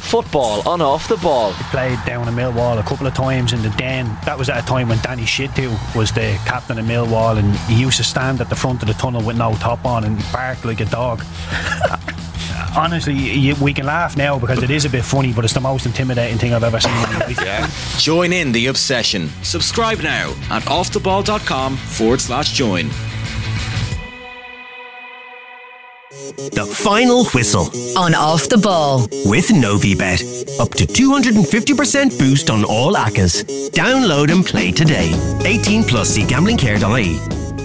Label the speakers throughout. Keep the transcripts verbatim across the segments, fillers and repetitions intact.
Speaker 1: Football on Off the Ball.
Speaker 2: He played down in Millwall a couple of times in the Den. That was at a time when Danny Shittu was the captain of Millwall, and he used to stand at the front of the tunnel with no top on and bark like a dog. Honestly, you, we can laugh now because it is a bit funny, but it's the most intimidating thing I've ever seen in my life.
Speaker 1: Yeah.
Speaker 3: Join in the obsession. Subscribe now at offtheball.com forward slash join.
Speaker 4: The final whistle
Speaker 5: on Off the Ball
Speaker 4: with Novibet. Up to two hundred fifty percent boost on all A C As. Download and play today. eighteen plus, see gambling care dot I E.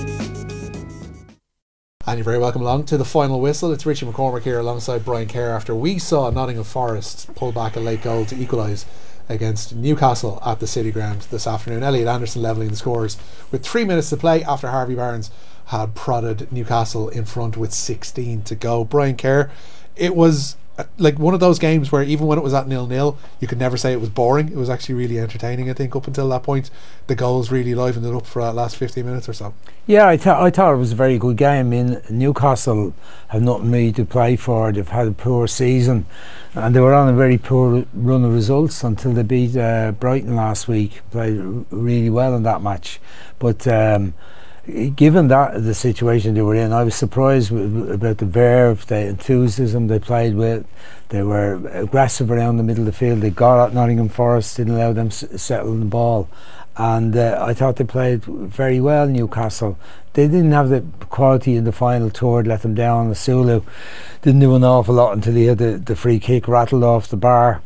Speaker 6: And you're very welcome along to the final whistle. It's Richie McCormick here alongside Brian Kerr after we saw Nottingham Forest pull back a late goal to equalise against Newcastle at the City Ground this afternoon. Elliot Anderson levelling the scores with three minutes to play after Harvey Barnes had prodded Newcastle in front with sixteen to go. Brian Kerr, it was uh, like one of those games where even when it was at nil-nil, you could never say it was boring. It was actually really entertaining, I think, up until that point. The goals really livened it up for that last fifteen minutes or so.
Speaker 7: Yeah, I, th- I thought it was a very good game. I mean, Newcastle have nothing really to play for. They've had a poor season and they were on a very poor run of results until they beat uh, Brighton last week. Played r- really well in that match. But um, given that the situation they were in, I was surprised with, about the verve, the enthusiasm they played with. They were aggressive around the middle of the field. They got at Nottingham Forest, didn't allow them to s- settle the ball. And uh, I thought they played very well, Newcastle. They didn't have the quality in the final third, let them down. Sulu didn't do an awful lot until he had the, the free kick rattled off the bar.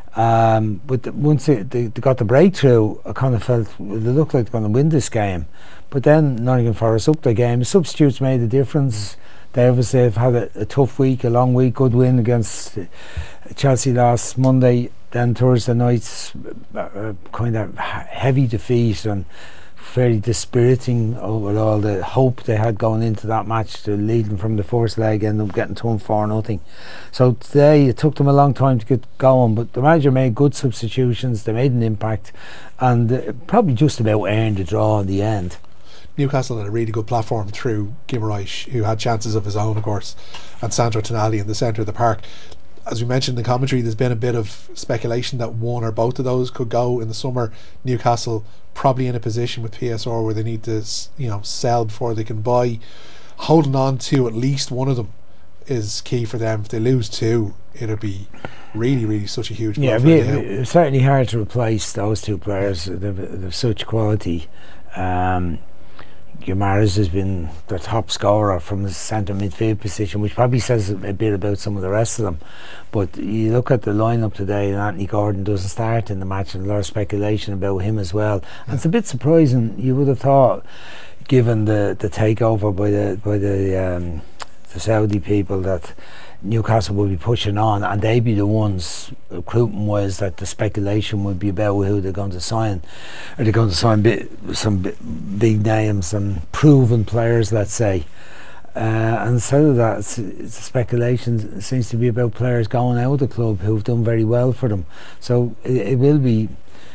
Speaker 7: Um, but the, once they, they, they got the breakthrough, I kind of felt well, they looked like they're going to win this game. But then Nottingham Forest upped their game. The substitutes made a difference. They obviously have had a, a tough week, a long week, good win against Chelsea last Monday. Then Thursday night's uh, kind of heavy defeat and very dispiriting over all the hope they had going into that match to lead them from the first leg, end up getting to four nothing. So today it took them a long time to get going, but the manager made good substitutions. They made an impact and uh, probably just about earned the draw in the end.
Speaker 6: Newcastle had a really good platform through Guimaraes, who had chances of his own, of course, and Sandro Tonali in the centre of the park. As we mentioned in the commentary, there's been a bit of speculation that one or both of those could go in the summer. Newcastle probably in a position with P S R where they need to, you know, sell before they can buy. Holding on to at least one of them is key for them. If they lose two, it'll be really, really such a huge blow.
Speaker 7: Yeah,
Speaker 6: for
Speaker 7: it'd be, it's certainly hard to replace those two players. They've, they've such quality. Um, Guimaraes has been their top scorer from the centre midfield position, which probably says a bit about some of the rest of them. But you look at the lineup today, and Anthony Gordon doesn't start in the match, and a lot of speculation about him as well. And it's a bit surprising. You would have thought, given the, the takeover by the by the um, the Saudi people, that Newcastle will be pushing on, and they'd be the ones recruiting wise that the speculation would be about who they're going to sign. Are they going to sign bit, some bit, big names and proven players, let's say? Uh, and instead of that, it's, it's speculation seems to be about players going out of the club who've done very well for them. So it, it will be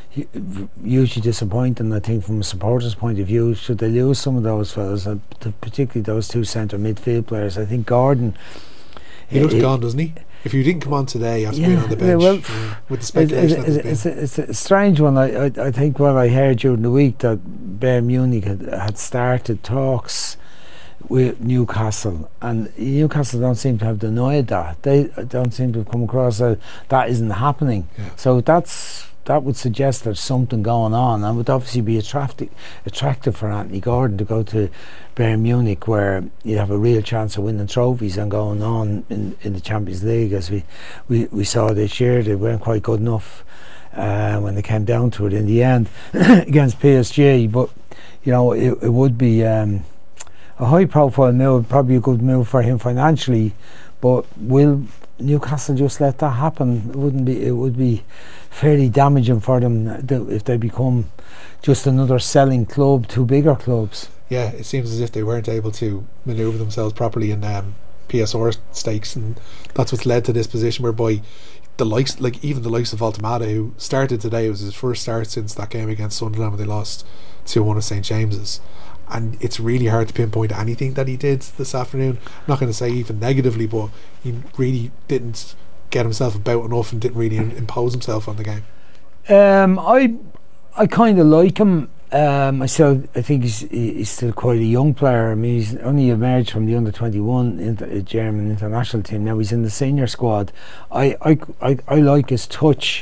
Speaker 7: hugely disappointing, I think, from a supporter's point of view, should they lose some of those fellas, uh, particularly those two centre midfield players. I think Gordon,
Speaker 6: he looks
Speaker 7: it,
Speaker 6: gone, doesn't he? If you didn't come on today after
Speaker 7: yeah,
Speaker 6: being on the bench,
Speaker 7: yeah, well,
Speaker 6: yeah, with the speculation,
Speaker 7: it, it, it's, a, it's a strange one. I, I, I think what I heard during the week that Bayern Munich had, had started talks with Newcastle, and Newcastle don't seem to have denied that. They don't seem to have come across that that isn't happening. Yeah. So that's that would suggest there's something going on, and would obviously be attractive attractive for Anthony Gordon to go to Bayern Munich, where you have a real chance of winning trophies and going on in, in the Champions League, as we, we, we saw this year. They weren't quite good enough uh, when they came down to it in the end against P S G, but you know, it, it would be um, a high profile move, probably a good move for him financially, but will Newcastle just let that happen? It wouldn't be. It would be fairly damaging for them if they become just another selling club to bigger clubs.
Speaker 6: Yeah, it seems as if they weren't able to manoeuvre themselves properly in um, P S R stakes, and that's what's led to this position whereby the likes, like even the likes of Altamada, who started today, it was his first start since that game against Sunderland when they lost two one at St James's. And it's really hard to pinpoint anything that he did this afternoon. I'm not going to say even negatively, but he really didn't get himself about enough and didn't really im- impose himself on the game?
Speaker 7: Um, I I kind of like him. Um, I still I think he's he's still quite a young player. I mean, he's only emerged from the under twenty-one inter- German international team. Now he's in the senior squad. I I I, I like his touch.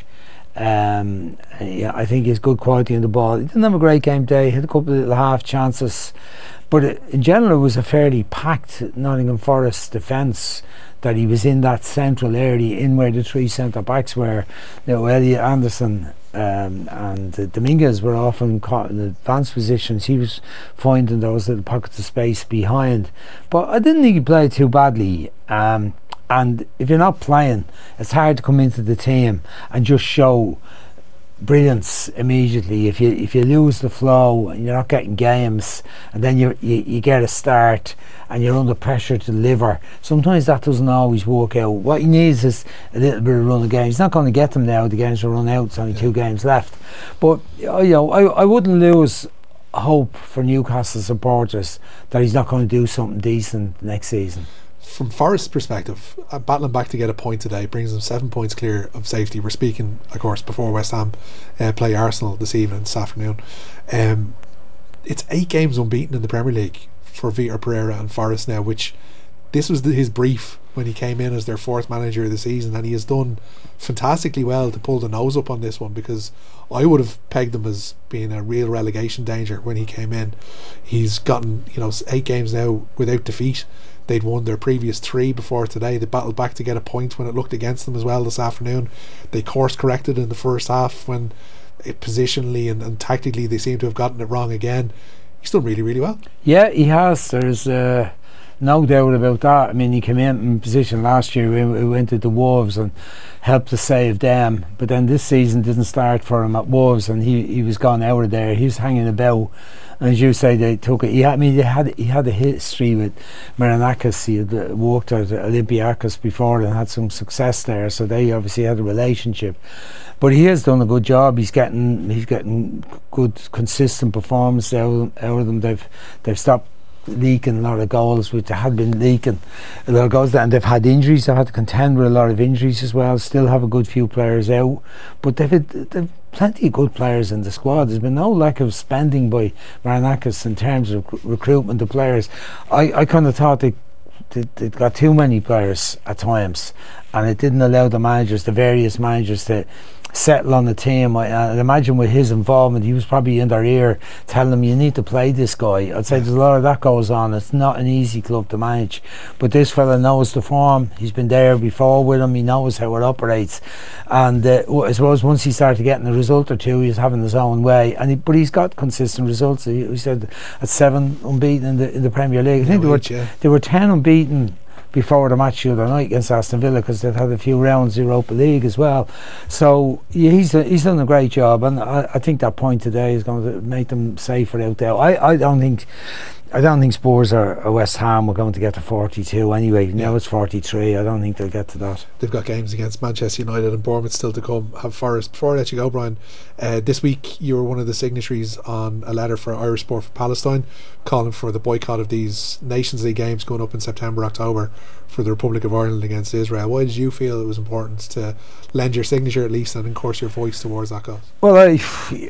Speaker 7: Um, yeah, I think he's good quality in the ball. He didn't have a great game today. He had a couple of little half chances, but it, in general, it was a fairly packed Nottingham Forest defence. That he was in that central area, in where the three centre backs were. You know, Elliot Anderson um, and uh, Dominguez were often caught in advanced positions. He was finding those little pockets of space behind. But I didn't think he played too badly. Um, and if you're not playing, it's hard to come into the team and just show brilliance immediately. If you if you lose the flow and you're not getting games, and then you you you get a start and you're under pressure to deliver, sometimes that doesn't always work out. What he needs is a little bit of run of games. He's not going to get them now. The games will run out. It's only yeah. two games left. But you know, I I wouldn't lose hope for Newcastle supporters that he's not going to do something decent next season.
Speaker 6: From Forest's perspective, uh, battling back to get a point today brings them seven points clear of safety. We're speaking, of course, before West Ham uh, play Arsenal this evening, this afternoon. Um, it's eight games unbeaten in the Premier League for Vitor Pereira and Forest now, which this was the, his brief when he came in as their fourth manager of the season, and he has done fantastically well to pull the nose up on this one, because I would have pegged him as being a real relegation danger when he came in. He's gotten, you know, eight games now without defeat. They'd won their previous three before today. They battled back to get a point when it looked against them as well this afternoon. They course corrected in the first half when it positionally and, and tactically they seem to have gotten it wrong again. He's done really, really well.
Speaker 7: Yeah, he has. There's uh, no doubt about that. I mean, he came in in position last year. We, we went to the Wolves and helped to save them. But then this season didn't start for him at Wolves, and he, he was gone out of there. He was hanging about. And as you say, they took it. He had, I mean, they had he had a history with Marinakis. He had uh, worked at Olympiacos before and had some success there, so they obviously had a relationship. But he has done a good job. He's getting he's getting good, consistent performance out, out of them. They've they've stopped leaking a lot of goals, which they had been leaking a lot of goals, and they've had injuries. They've had to contend with a lot of injuries as well. Still have a good few players out, but they've had, they've plenty of good players in the squad. There's been no lack of spending by Marinakis in terms of rec- recruitment of players. I, I kind of thought they they'd got too many players at times, and it didn't allow the managers, the various managers, to settle on the team. I, I imagine with his involvement, he was probably in their ear telling them, you need to play this guy. I'd say there's a lot of that goes on. It's not an easy club to manage, but this fella knows the form. He's been there before with him. He knows how it operates, and uh, I suppose once he started getting a result or two, he was having his own way. And he, but he's got consistent results. He, he said at seven unbeaten in the in the Premier League. I think no, they were yeah. they were ten unbeaten before the match the other night against Aston Villa, because they've had a few rounds Europa League as well. So yeah, he's a, he's done a great job, and I, I think that point today is going to make them safer out there. I, I don't think I don't think Spurs or, or West Ham are going to get to forty-two anyway. Now it's forty-three. I don't think they'll get to that.
Speaker 6: They've got games against Manchester United and Bournemouth still to come. Have Forest. Before I let you go, Brian, uh, this week you were one of the signatories on a letter for Irish Sport for Palestine, calling for the boycott of these Nations League games going up in September, October for the Republic of Ireland against Israel. Why did you feel it was important to lend your signature at least and encourage your voice towards that cause?
Speaker 7: Well, I,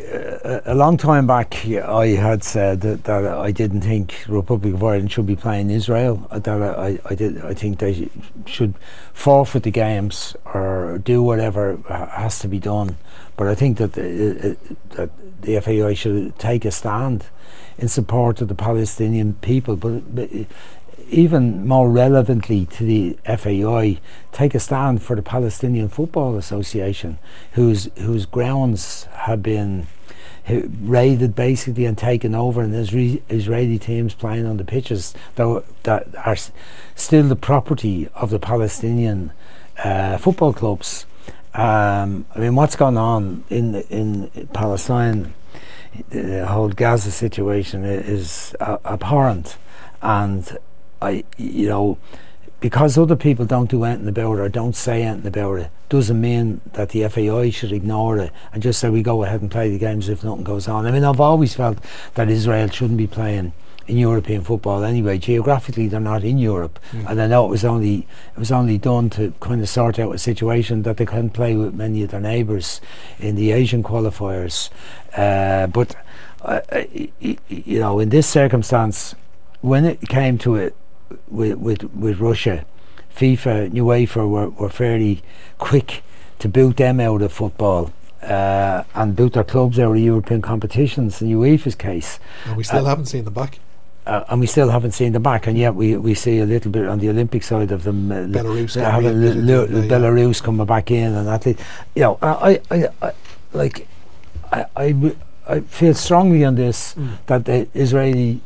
Speaker 7: a long time back I had said that, that I didn't think the Republic of Ireland should be playing Israel. That I, I did. I think they should forfeit the games or do whatever has to be done. But I think that the, that the F A I should take a stand in support of the Palestinian people. But, but even more relevantly to the F A I, take a stand for the Palestinian Football Association, whose whose grounds have been raided basically and taken over, and Isra- Israeli teams playing on the pitches that, that are s- still the property of the Palestinian uh, football clubs. Um, I mean, what's gone on in in Palestine, the whole Gaza situation is uh, abhorrent, and I, you know, because other people don't do anything about it or don't say anything about it, doesn't mean that the F A I should ignore it and just say we go ahead and play the games if nothing goes on. I mean, I've always felt that Israel shouldn't be playing in European football anyway. Geographically, they're not in Europe, mm. and I know it was only it was only done to kind of sort out a situation that they couldn't play with many of their neighbours in the Asian qualifiers. Uh, but uh, you know, in this circumstance, when it came to it with with, with Russia, FIFA and UEFA were, were fairly quick to boot them out of football. Uh, and boot their clubs out of European competitions in UEFA's case.
Speaker 6: And we still
Speaker 7: uh,
Speaker 6: haven't seen them back.
Speaker 7: Uh, and we still haven't seen them back, and yet we, we see a little bit on the Olympic side of them. Uh,
Speaker 6: Belarus,
Speaker 7: l- having l- l- l-
Speaker 6: yeah.
Speaker 7: Belarus coming back in, and that. You know, I, I, I like, I, I, I feel strongly on this mm. that the Israeli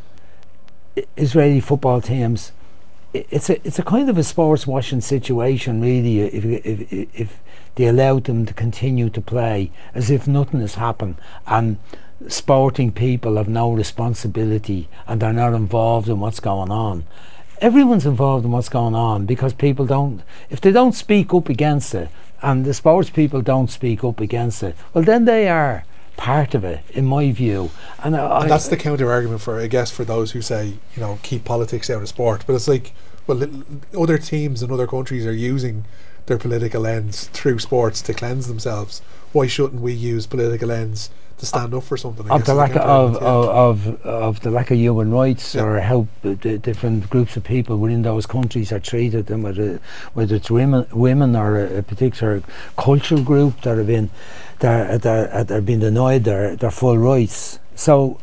Speaker 7: Israeli football teams, it's a it's a kind of a sports washing situation, really. If if if, if they allowed them to continue to play as if nothing has happened, and sporting people have no responsibility and they're not involved in what's going on. Everyone's involved in what's going on, because people don't, if they don't speak up against it, and the sports people don't speak up against it, well then they are part of it, in my view. And, I,
Speaker 6: and that's the counter argument for, I guess, for those who say, you know, keep politics out of sport. But it's like, well, other teams in other countries are using their political ends through sports to cleanse themselves. Why shouldn't we use political ends to stand up for something? I
Speaker 7: of the lack of,
Speaker 6: yeah.
Speaker 7: of, of of the lack of human rights, yeah. or how the different groups of people within those countries are treated, and whether whether it's women women or a, a particular cultural group that have been that that have been denied their their full rights. So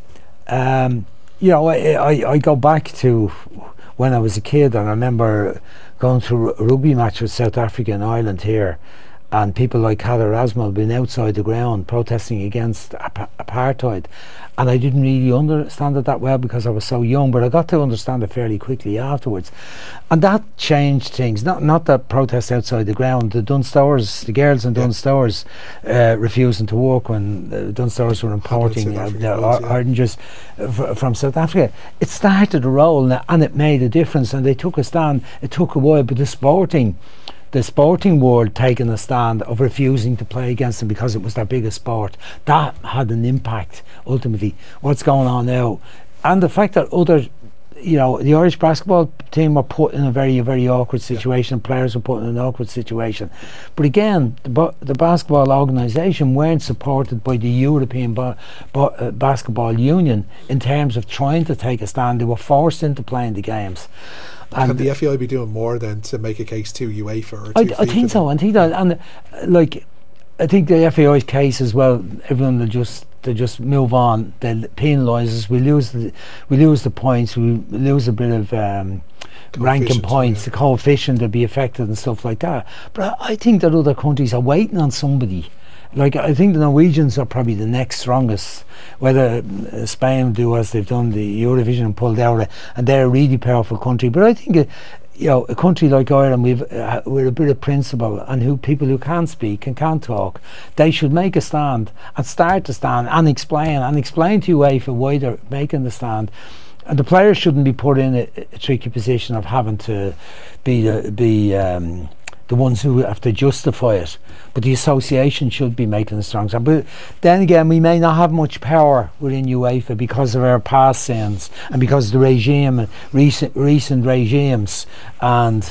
Speaker 7: um, you know, I, I I go back to when I was a kid, and I remember going to a rugby match with South Africa and Ireland here, and people like Kader Asmal being outside the ground protesting against ap- apartheid, and I didn't really understand it that well because I was so young, but I got to understand it fairly quickly afterwards, and that changed things. Not not that protest outside the ground, the Dunstowers, the girls in yeah. Dunstowers uh, refusing to work when the Dunstowers were importing uh, the or- yeah. oranges f- from South Africa. It started a roll, and it made a difference, and they took a stand. It took a while, but the sporting the sporting world taking a stand of refusing to play against them because it was their biggest sport, that had an impact ultimately. What's going on now, and the fact that other, you know, the Irish basketball team were put in a very very awkward situation, yeah. players were put in an awkward situation, but again the, ba- the basketball organisation weren't supported by the European ba- ba- uh, Basketball Union in terms of trying to take a stand. They were forced into playing the games.
Speaker 6: And can the F A I be doing more than to make a case to UEFA or to
Speaker 7: I,
Speaker 6: FIFA?
Speaker 7: I think so. I think that, and uh, like, I think the F A I's case as well. Everyone will just they just move on. They'll penalise us. We lose the we lose the points. We lose a bit of um, ranking points. Yeah. The coefficient will be affected and stuff like that. But I, I think that other countries are waiting on somebody. Like, I think the Norwegians are probably the next strongest. Whether uh, Spain do as they've done the Eurovision and pulled out, uh, and they're a really powerful country. But I think, uh, you know, a country like Ireland, we've uh, we're a bit of principle, and who people who can't speak and can't talk, they should make a stand and start to stand and explain and explain to UEFA why they're making the stand. And the players shouldn't be put in a, a tricky position of having to be uh, be. Um, the ones who have to justify it, but the association should be making a strong stand. But then again, we may not have much power within UEFA because of our past sins and because of the regime, recent recent regimes, and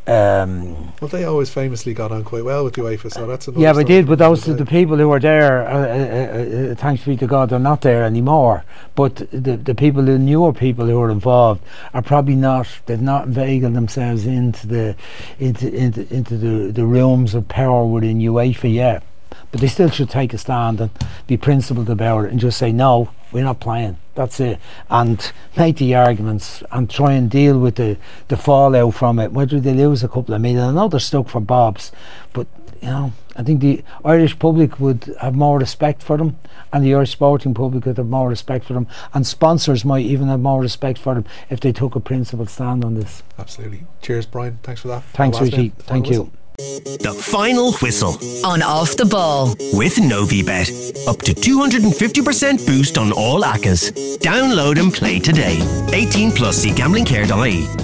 Speaker 7: um,
Speaker 6: well, they always famously got on quite well with UEFA, so that's another
Speaker 7: yeah, they did. But those
Speaker 6: the,
Speaker 7: the people who were there, uh, uh, uh, thanks be to God, they're not there anymore. But the the people, the newer people who are involved, are probably not. They've not inveigled themselves into the into into into the the realms of power within UEFA yet. But they still should take a stand and be principled about it and just say, no, we're not playing. That's it. And make the arguments and try and deal with the, the fallout from it. Whether they lose a couple of million, I know they're stuck for bobs, but you know, I think the Irish public would have more respect for them, and the Irish sporting public would have more respect for them, and sponsors might even have more respect for them if they took a principled stand on this.
Speaker 6: Absolutely. Cheers, Brian. Thanks for that.
Speaker 7: Thanks, Richie. Thank you.
Speaker 4: The final whistle
Speaker 5: on Off the Ball
Speaker 4: with Novibet. Up to two hundred fifty percent boost on all A C Cas. Download and play today. eighteen plus, see gambling care dot I E.